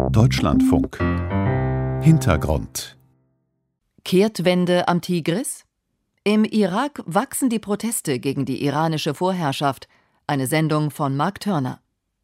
Deutschlandfunk. Hintergrund. Kehrtwende am Tigris? Im Irak wachsen die Proteste gegen die iranische Vorherrschaft. Eine Sendung von Mark Turner.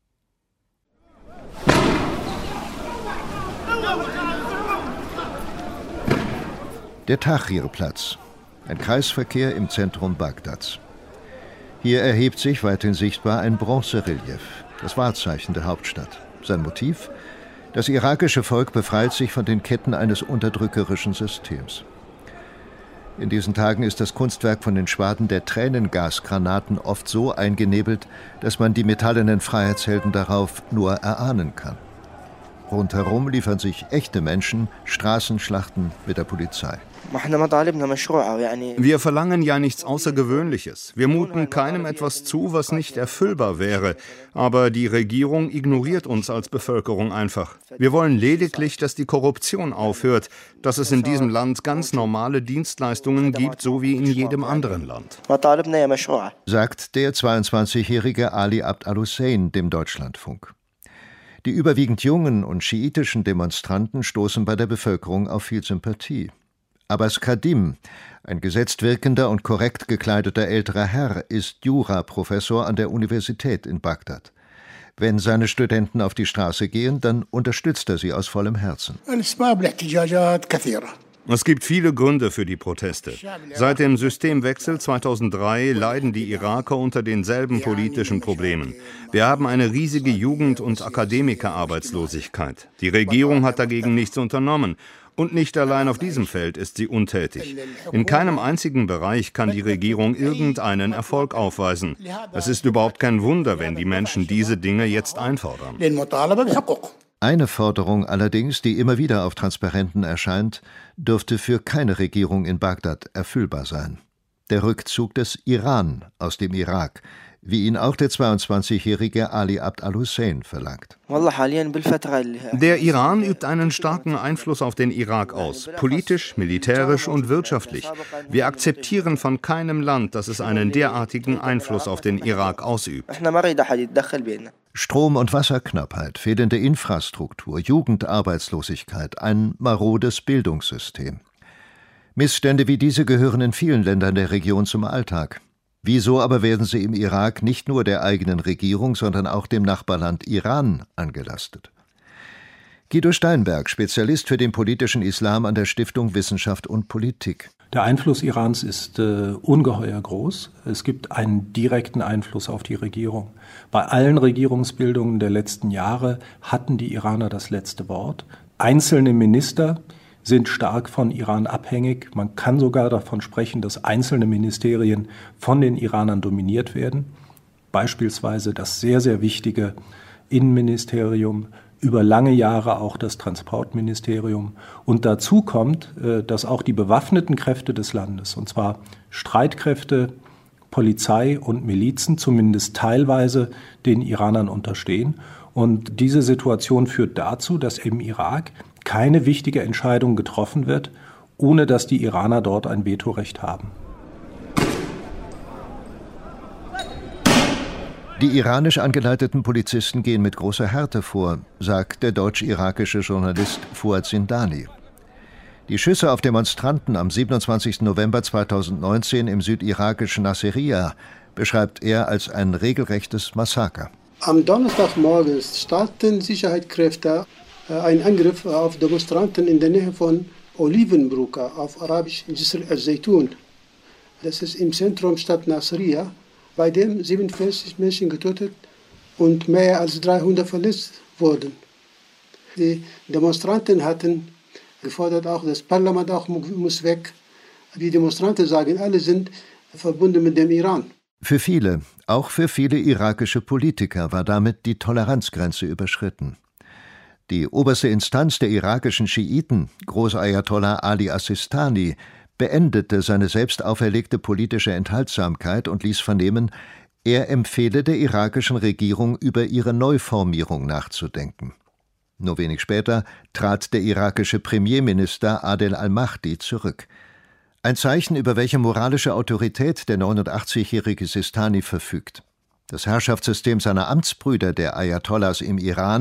Der Tahrir-Platz, ein Kreisverkehr im Zentrum Bagdads. Hier erhebt sich weithin sichtbar ein Bronzerelief, das Wahrzeichen der Hauptstadt. Sein Motiv? Das irakische Volk befreit sich von den Ketten eines unterdrückerischen Systems. In diesen Tagen ist das Kunstwerk von den Schwaden der Tränengasgranaten oft so eingenebelt, dass man die metallenen Freiheitshelden darauf nur erahnen kann. Rundherum liefern sich echte Menschen Straßenschlachten mit der Polizei. Wir verlangen ja nichts Außergewöhnliches. Wir muten keinem etwas zu, was nicht erfüllbar wäre. Aber die Regierung ignoriert uns als Bevölkerung einfach. Wir wollen lediglich, dass die Korruption aufhört, dass es in diesem Land ganz normale Dienstleistungen gibt, so wie in jedem anderen Land. Sagt der 22-jährige Ali Abd al-Hussein dem Deutschlandfunk. Die überwiegend jungen und schiitischen Demonstranten stoßen bei der Bevölkerung auf viel Sympathie. Abbas Kadim, ein gesetzt wirkender und korrekt gekleideter älterer Herr, ist Jura-Professor an der Universität in Bagdad. Wenn seine Studenten auf die Straße gehen, dann unterstützt er sie aus vollem Herzen. Es gibt viele Gründe für die Proteste. Seit dem Systemwechsel 2003 leiden die Iraker unter denselben politischen Problemen. Wir haben eine riesige Jugend- und Akademikerarbeitslosigkeit. Die Regierung hat dagegen nichts unternommen. Und nicht allein auf diesem Feld ist sie untätig. In keinem einzigen Bereich kann die Regierung irgendeinen Erfolg aufweisen. Es ist überhaupt kein Wunder, wenn die Menschen diese Dinge jetzt einfordern. Eine Forderung allerdings, die immer wieder auf Transparenten erscheint, dürfte für keine Regierung in Bagdad erfüllbar sein. Der Rückzug des Iran aus dem Irak, wie ihn auch der 22-jährige Ali Abd al-Hussein verlangt. Der Iran übt einen starken Einfluss auf den Irak aus, politisch, militärisch und wirtschaftlich. Wir akzeptieren von keinem Land, dass es einen derartigen Einfluss auf den Irak ausübt. Strom- und Wasserknappheit, fehlende Infrastruktur, Jugendarbeitslosigkeit, ein marodes Bildungssystem. Missstände wie diese gehören in vielen Ländern der Region zum Alltag. Wieso aber werden sie im Irak nicht nur der eigenen Regierung, sondern auch dem Nachbarland Iran angelastet? Guido Steinberg, Spezialist für den politischen Islam an der Stiftung Wissenschaft und Politik. Der Einfluss Irans ist ungeheuer groß. Es gibt einen direkten Einfluss auf die Regierung. Bei allen Regierungsbildungen der letzten Jahre hatten die Iraner das letzte Wort. Einzelne Minister sind stark von Iran abhängig. Man kann sogar davon sprechen, dass einzelne Ministerien von den Iranern dominiert werden. Beispielsweise das sehr, sehr wichtige Innenministerium, über lange Jahre auch das Transportministerium. Und dazu kommt, dass auch die bewaffneten Kräfte des Landes, und zwar Streitkräfte, Polizei und Milizen, zumindest teilweise den Iranern unterstehen. Und diese Situation führt dazu, dass im Irak keine wichtige Entscheidung getroffen wird, ohne dass die Iraner dort ein Vetorecht haben. Die iranisch angeleiteten Polizisten gehen mit großer Härte vor, sagt der deutsch-irakische Journalist Fuad Zindani. Die Schüsse auf Demonstranten am 27. November 2019 im südirakischen Nasiriyah beschreibt er als ein regelrechtes Massaker. Am Donnerstagmorgens starteten Sicherheitskräfte einen Angriff auf Demonstranten in der Nähe von Olivenbrücke, auf Arabisch Jisr al-Zaytun. Das ist im Zentrum Stadt Nasiriyah, bei dem 47 Menschen getötet und mehr als 300 verletzt wurden. Die Demonstranten hatten gefordert, auch das Parlament auch muss weg. Die Demonstranten sagen, alle sind verbunden mit dem Iran. Für viele, auch für viele irakische Politiker, war damit die Toleranzgrenze überschritten. Die oberste Instanz der irakischen Schiiten, Großayatollah Ali as-Sistani, beendete seine selbst auferlegte politische Enthaltsamkeit und ließ vernehmen, er empfehle der irakischen Regierung, über ihre Neuformierung nachzudenken. Nur wenig später trat der irakische Premierminister Adel al-Mahdi zurück. Ein Zeichen, über welche moralische Autorität der 89-jährige Sistani verfügt. Das Herrschaftssystem seiner Amtsbrüder, der Ayatollahs im Iran,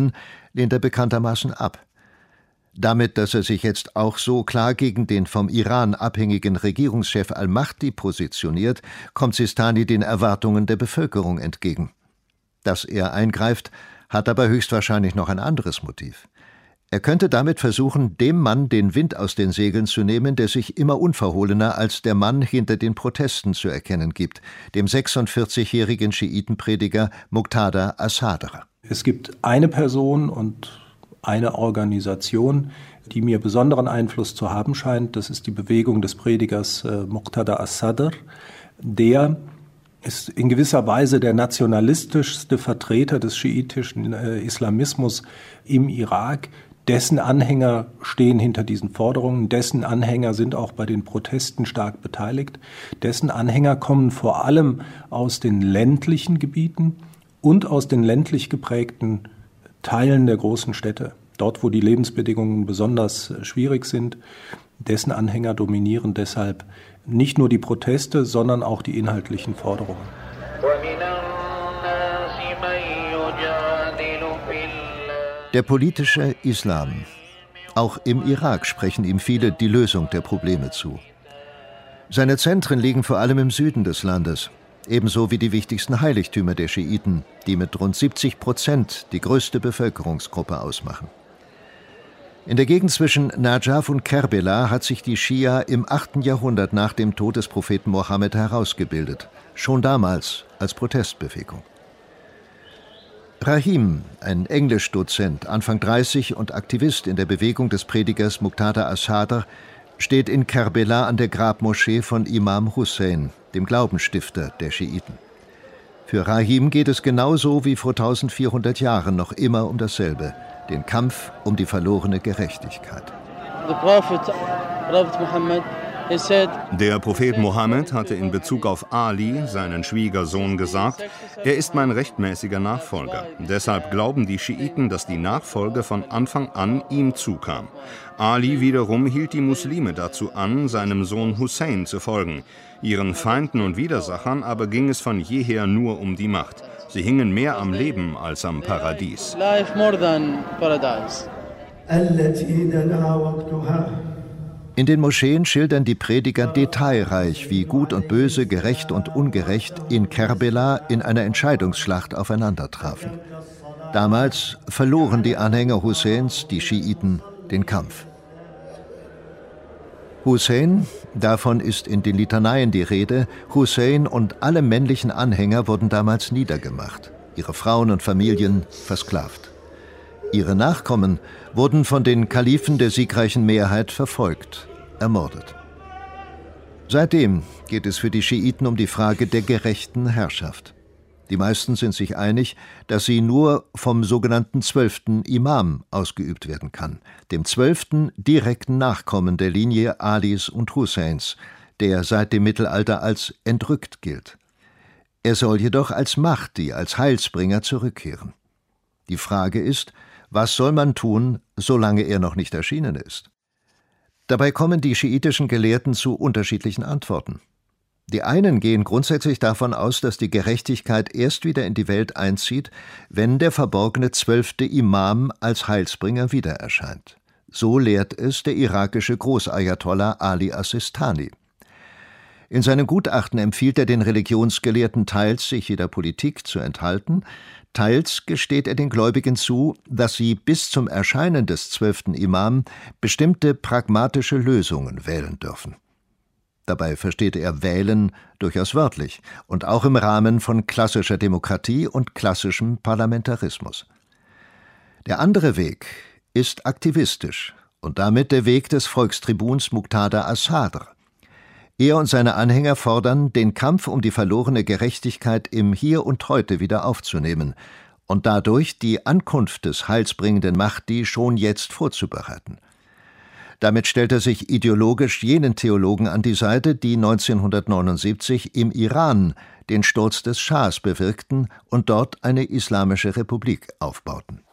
lehnt er bekanntermaßen ab. Damit, dass er sich jetzt auch so klar gegen den vom Iran abhängigen Regierungschef al-Mahdi positioniert, kommt Sistani den Erwartungen der Bevölkerung entgegen. Dass er eingreift, hat aber höchstwahrscheinlich noch ein anderes Motiv. Er könnte damit versuchen, dem Mann den Wind aus den Segeln zu nehmen, der sich immer unverhohlener als der Mann hinter den Protesten zu erkennen gibt, dem 46-jährigen Schiitenprediger Muqtada as-Sadr. Es gibt eine Person und eine Organisation, die mir besonderen Einfluss zu haben scheint. Das ist die Bewegung des Predigers Muqtada as-Sadr. Der ist in gewisser Weise der nationalistischste Vertreter des schiitischen Islamismus im Irak. Dessen Anhänger stehen hinter diesen Forderungen, dessen Anhänger sind auch bei den Protesten stark beteiligt. Dessen Anhänger kommen vor allem aus den ländlichen Gebieten und aus den ländlich geprägten Teilen der großen Städte. Dort, wo die Lebensbedingungen besonders schwierig sind. Dessen Anhänger dominieren deshalb nicht nur die Proteste, sondern auch die inhaltlichen Forderungen. Der politische Islam. Auch im Irak sprechen ihm viele die Lösung der Probleme zu. Seine Zentren liegen vor allem im Süden des Landes, ebenso wie die wichtigsten Heiligtümer der Schiiten, die mit rund 70% die größte Bevölkerungsgruppe ausmachen. In der Gegend zwischen Najaf und Kerbela hat sich die Schia im 8. Jahrhundert nach dem Tod des Propheten Mohammed herausgebildet, schon damals als Protestbewegung. Rahim, ein Englischdozent, Anfang 30 und Aktivist in der Bewegung des Predigers Muqtada as-Sadr, steht in Kerbela an der Grabmoschee von Imam Hussein, dem Glaubensstifter der Schiiten. Für Rahim geht es genauso wie vor 1400 Jahren noch immer um dasselbe, den Kampf um die verlorene Gerechtigkeit. Der Prophet Mohammed hatte in Bezug auf Ali, seinen Schwiegersohn, gesagt, er ist mein rechtmäßiger Nachfolger. Deshalb glauben die Schiiten, dass die Nachfolge von Anfang an ihm zukam. Ali wiederum hielt die Muslime dazu an, seinem Sohn Hussein zu folgen. Ihren Feinden und Widersachern aber ging es von jeher nur um die Macht. Sie hingen mehr am Leben als am Paradies. In den Moscheen schildern die Prediger detailreich, wie Gut und Böse, Gerecht und Ungerecht in Kerbela in einer Entscheidungsschlacht aufeinandertrafen. Damals verloren die Anhänger Husseins, die Schiiten, den Kampf. Hussein, davon ist in den Litaneien die Rede, Hussein und alle männlichen Anhänger wurden damals niedergemacht, ihre Frauen und Familien versklavt. Ihre Nachkommen wurden von den Kalifen der siegreichen Mehrheit verfolgt, ermordet. Seitdem geht es für die Schiiten um die Frage der gerechten Herrschaft. Die meisten sind sich einig, dass sie nur vom sogenannten 12. Imam ausgeübt werden kann, dem 12. direkten Nachkommen der Linie Alis und Husseins, der seit dem Mittelalter als entrückt gilt. Er soll jedoch als Mahdi, als Heilsbringer zurückkehren. Die Frage ist, was soll man tun, solange er noch nicht erschienen ist? Dabei kommen die schiitischen Gelehrten zu unterschiedlichen Antworten. Die einen gehen grundsätzlich davon aus, dass die Gerechtigkeit erst wieder in die Welt einzieht, wenn der verborgene 12. Imam als Heilsbringer wieder erscheint. So lehrt es der irakische Großayatollah Ali as-Sistani. In seinem Gutachten empfiehlt er den Religionsgelehrten teils, sich jeder Politik zu enthalten, teils gesteht er den Gläubigen zu, dass sie bis zum Erscheinen des 12. Imam bestimmte pragmatische Lösungen wählen dürfen. Dabei versteht er Wählen durchaus wörtlich und auch im Rahmen von klassischer Demokratie und klassischem Parlamentarismus. Der andere Weg ist aktivistisch und damit der Weg des Volkstribuns Muqtada as-Sadr. Er und seine Anhänger fordern, den Kampf um die verlorene Gerechtigkeit im Hier und Heute wieder aufzunehmen und dadurch die Ankunft des heilsbringenden Mahdi schon jetzt vorzubereiten. Damit stellt er sich ideologisch jenen Theologen an die Seite, die 1979 im Iran den Sturz des Schahs bewirkten und dort eine islamische Republik aufbauten.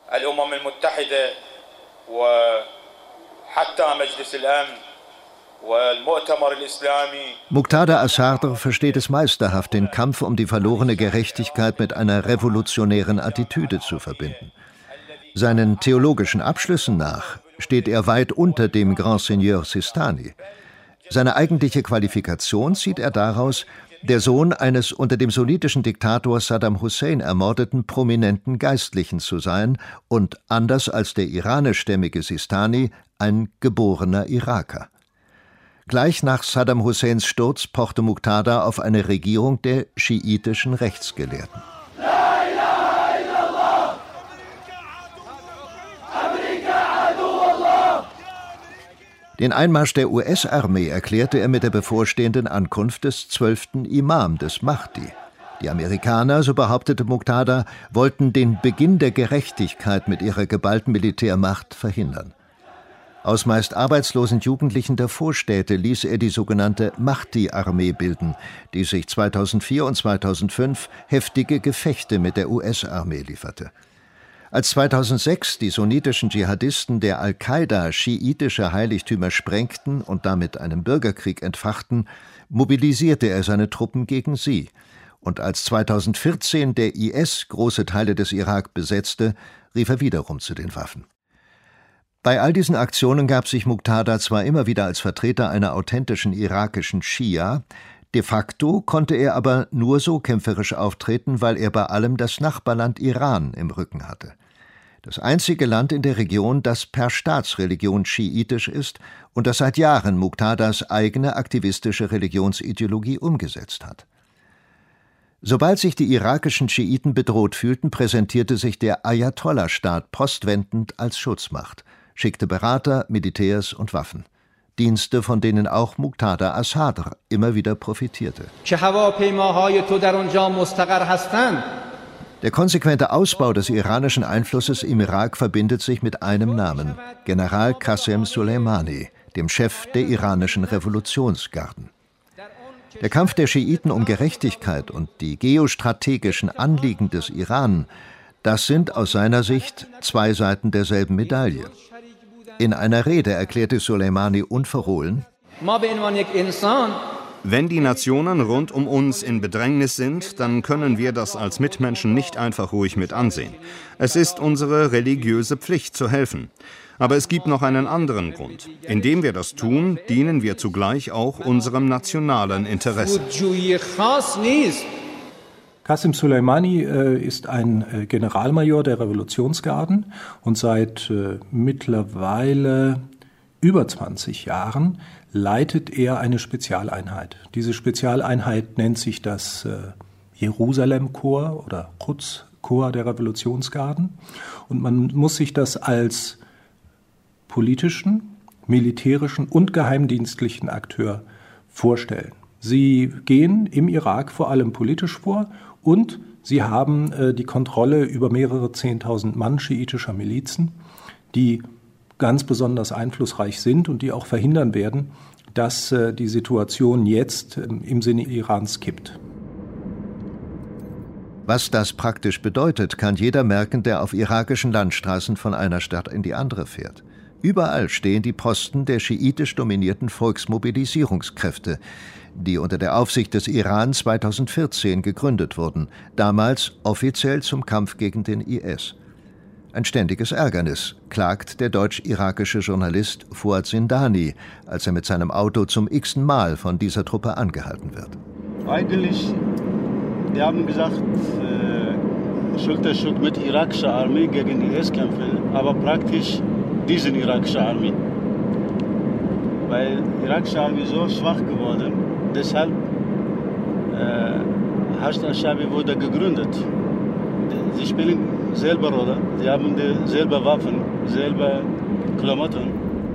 Muqtada as-Sadr versteht es meisterhaft, den Kampf um die verlorene Gerechtigkeit mit einer revolutionären Attitüde zu verbinden. Seinen theologischen Abschlüssen nach steht er weit unter dem Grand Seigneur Sistani. Seine eigentliche Qualifikation zieht er daraus, der Sohn eines unter dem sunnitischen Diktator Saddam Hussein ermordeten prominenten Geistlichen zu sein und, anders als der iranischstämmige Sistani, ein geborener Iraker. Gleich nach Saddam Husseins Sturz pochte Muqtada auf eine Regierung der schiitischen Rechtsgelehrten. Den Einmarsch der US-Armee erklärte er mit der bevorstehenden Ankunft des 12. Imam des Mahdi. Die Amerikaner, so behauptete Muqtada, wollten den Beginn der Gerechtigkeit mit ihrer geballten Militärmacht verhindern. Aus meist arbeitslosen Jugendlichen der Vorstädte ließ er die sogenannte Mahdi-Armee bilden, die sich 2004 und 2005 heftige Gefechte mit der US-Armee lieferte. Als 2006 die sunnitischen Dschihadisten der Al-Qaida schiitische Heiligtümer sprengten und damit einen Bürgerkrieg entfachten, mobilisierte er seine Truppen gegen sie. Und als 2014 der IS große Teile des Irak besetzte, rief er wiederum zu den Waffen. Bei all diesen Aktionen gab sich Muqtada zwar immer wieder als Vertreter einer authentischen irakischen Schia, de facto konnte er aber nur so kämpferisch auftreten, weil er bei allem das Nachbarland Iran im Rücken hatte. Das einzige Land in der Region, das per Staatsreligion schiitisch ist und das seit Jahren Muqtadas eigene aktivistische Religionsideologie umgesetzt hat. Sobald sich die irakischen Schiiten bedroht fühlten, präsentierte sich der Ayatollah-Staat postwendend als Schutzmacht, schickte Berater, Militärs und Waffen. Dienste, von denen auch Muqtada as-Sadr immer wieder profitierte. Der konsequente Ausbau des iranischen Einflusses im Irak verbindet sich mit einem Namen: General Qasem Soleimani, dem Chef der iranischen Revolutionsgarden. Der Kampf der Schiiten um Gerechtigkeit und die geostrategischen Anliegen des Iran, das sind aus seiner Sicht zwei Seiten derselben Medaille. In einer Rede erklärte Soleimani unverhohlen: Wenn die Nationen rund um uns in Bedrängnis sind, dann können wir das als Mitmenschen nicht einfach ruhig mit ansehen. Es ist unsere religiöse Pflicht zu helfen. Aber es gibt noch einen anderen Grund. Indem wir das tun, dienen wir zugleich auch unserem nationalen Interesse. Qasem Soleimani ist ein Generalmajor der Revolutionsgarden und seit mittlerweile über 20 Jahren leitet er eine Spezialeinheit. Diese Spezialeinheit nennt sich das Jerusalem-Korps oder Quds-Korps der Revolutionsgarden. Und man muss sich das als politischen, militärischen und geheimdienstlichen Akteur vorstellen. Sie gehen im Irak vor allem politisch vor und sie haben die Kontrolle über mehrere 10.000 Mann schiitischer Milizen, die ganz besonders einflussreich sind und die auch verhindern werden, dass die Situation jetzt im Sinne Irans kippt. Was das praktisch bedeutet, kann jeder merken, der auf irakischen Landstraßen von einer Stadt in die andere fährt. Überall stehen die Posten der schiitisch dominierten Volksmobilisierungskräfte, die unter der Aufsicht des Iran 2014 gegründet wurden, damals offiziell zum Kampf gegen den IS. Ein ständiges Ärgernis, klagt der deutsch-irakische Journalist Fuad Zindani, als er mit seinem Auto zum x-ten Mal von dieser Truppe angehalten wird. Eigentlich, die haben gesagt, Schulterschluss mit irakischer Armee gegen IS kämpfen, aber praktisch diese irakische Armee. Weil die irakische Armee so schwach geworden, deshalb Hashd al-Shabi wurde gegründet. Sie spielen selber Rolle, sie haben selber Waffen, selber Klamotten.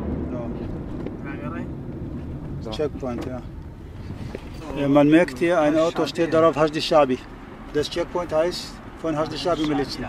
Checkpoint, ja. Ja. Man merkt hier, ein Auto steht darauf Hashd al-Shabi. Das Checkpoint heißt von Hashd al-Shabi-Milizen.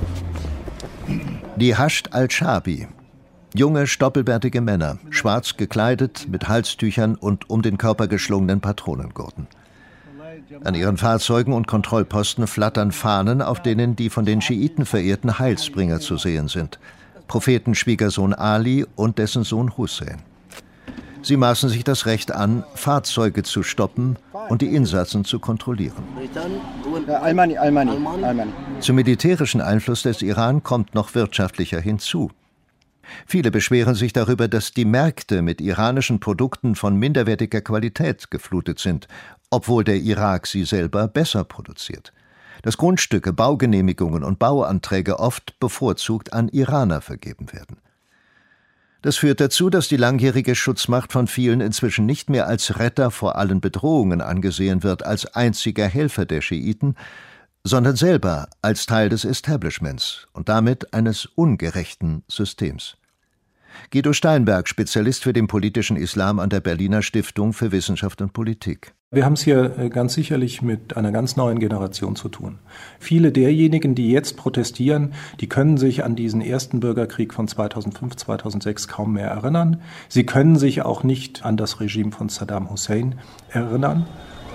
Die Hashd al-Shabi. Junge, stoppelbärtige Männer, schwarz gekleidet, mit Halstüchern und um den Körper geschlungenen Patronengurten. An ihren Fahrzeugen und Kontrollposten flattern Fahnen, auf denen die von den Schiiten verehrten Heilsbringer zu sehen sind: Prophetenschwiegersohn Ali und dessen Sohn Hussein. Sie maßen sich das Recht an, Fahrzeuge zu stoppen und die Insassen zu kontrollieren. Zum militärischen Einfluss des Iran kommt noch wirtschaftlicher hinzu. Viele beschweren sich darüber, dass die Märkte mit iranischen Produkten von minderwertiger Qualität geflutet sind, obwohl der Irak sie selber besser produziert. Dass Grundstücke, Baugenehmigungen und Bauanträge oft bevorzugt an Iraner vergeben werden. Das führt dazu, dass die langjährige Schutzmacht von vielen inzwischen nicht mehr als Retter vor allen Bedrohungen angesehen wird, als einziger Helfer der Schiiten, sondern selber als Teil des Establishments und damit eines ungerechten Systems. Guido Steinberg, Spezialist für den politischen Islam an der Berliner Stiftung für Wissenschaft und Politik. Wir haben es hier ganz sicherlich mit einer ganz neuen Generation zu tun. Viele derjenigen, die jetzt protestieren, die können sich an diesen ersten Bürgerkrieg von 2005, 2006 kaum mehr erinnern. Sie können sich auch nicht an das Regime von Saddam Hussein erinnern.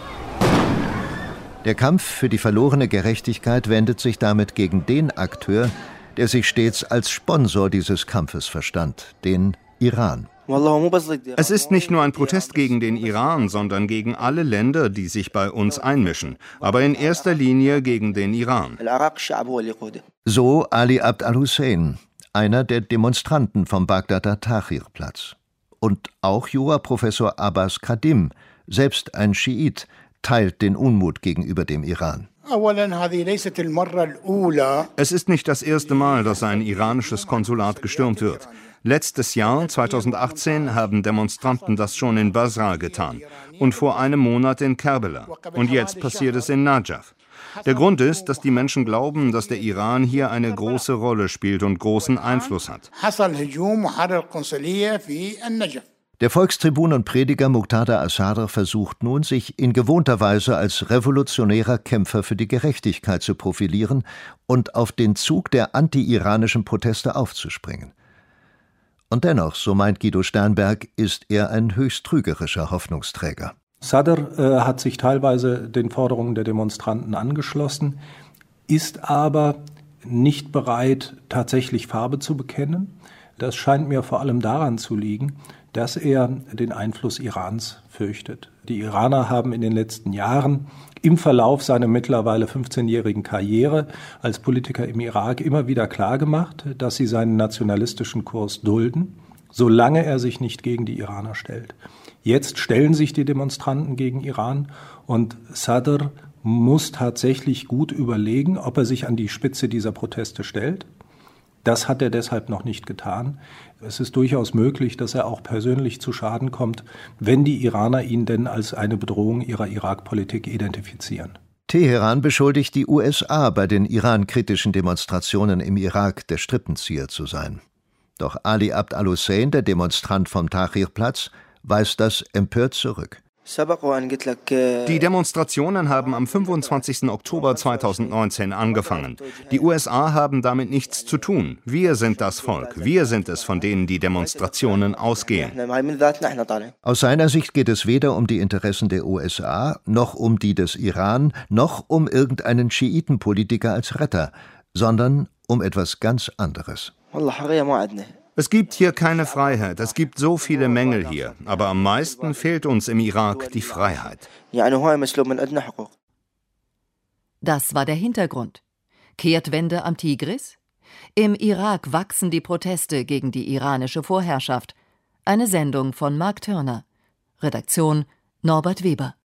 Der Kampf für die verlorene Gerechtigkeit wendet sich damit gegen den Akteur, der sich stets als Sponsor dieses Kampfes verstand, den Iran. Es ist nicht nur ein Protest gegen den Iran, sondern gegen alle Länder, die sich bei uns einmischen, aber in erster Linie gegen den Iran. So Ali Abd al-Hussein, einer der Demonstranten vom Bagdader Tahrir-Platz. Und auch Juraprofessor Abbas Kadim, selbst ein Schiit, teilt den Unmut gegenüber dem Iran. Es ist nicht das erste Mal, dass ein iranisches Konsulat gestürmt wird. Letztes Jahr, 2018, haben Demonstranten das schon in Basra getan und vor einem Monat in Kerbela. Und jetzt passiert es in Najaf. Der Grund ist, dass die Menschen glauben, dass der Iran hier eine große Rolle spielt und großen Einfluss hat. Der Volkstribun und Prediger Muqtada as-Sadr versucht nun, sich in gewohnter Weise als revolutionärer Kämpfer für die Gerechtigkeit zu profilieren und auf den Zug der anti-iranischen Proteste aufzuspringen. Und dennoch, so meint Guido Steinberg, ist er ein höchst trügerischer Hoffnungsträger. Sadr hat sich teilweise den Forderungen der Demonstranten angeschlossen, ist aber nicht bereit, tatsächlich Farbe zu bekennen. Das scheint mir vor allem daran zu liegen, dass er den Einfluss Irans fürchtet. Die Iraner haben in den letzten Jahren im Verlauf seiner mittlerweile 15-jährigen Karriere als Politiker im Irak immer wieder klargemacht, dass sie seinen nationalistischen Kurs dulden, solange er sich nicht gegen die Iraner stellt. Jetzt stellen sich die Demonstranten gegen Iran und Sadr muss tatsächlich gut überlegen, ob er sich an die Spitze dieser Proteste stellt. Das hat er deshalb noch nicht getan. Es ist durchaus möglich, dass er auch persönlich zu Schaden kommt, wenn die Iraner ihn denn als eine Bedrohung ihrer Irak-Politik identifizieren. Teheran beschuldigt die USA, bei den irankritischen Demonstrationen im Irak der Strippenzieher zu sein. Doch Ali Abd al-Hussein, der Demonstrant vom Tahrir-Platz, weist das empört zurück. Die Demonstrationen haben am 25. Oktober 2019 angefangen. Die USA haben damit nichts zu tun. Wir sind das Volk. Wir sind es, von denen die Demonstrationen ausgehen. Aus seiner Sicht geht es weder um die Interessen der USA, noch um die des Iran, noch um irgendeinen Schiitenpolitiker als Retter, sondern um etwas ganz anderes. Es gibt hier keine Freiheit, es gibt so viele Mängel hier, aber am meisten fehlt uns im Irak die Freiheit. Das war der Hintergrund. Kehrtwende am Tigris? Im Irak wachsen die Proteste gegen die iranische Vorherrschaft. Eine Sendung von Mark Turner. Redaktion Norbert Weber.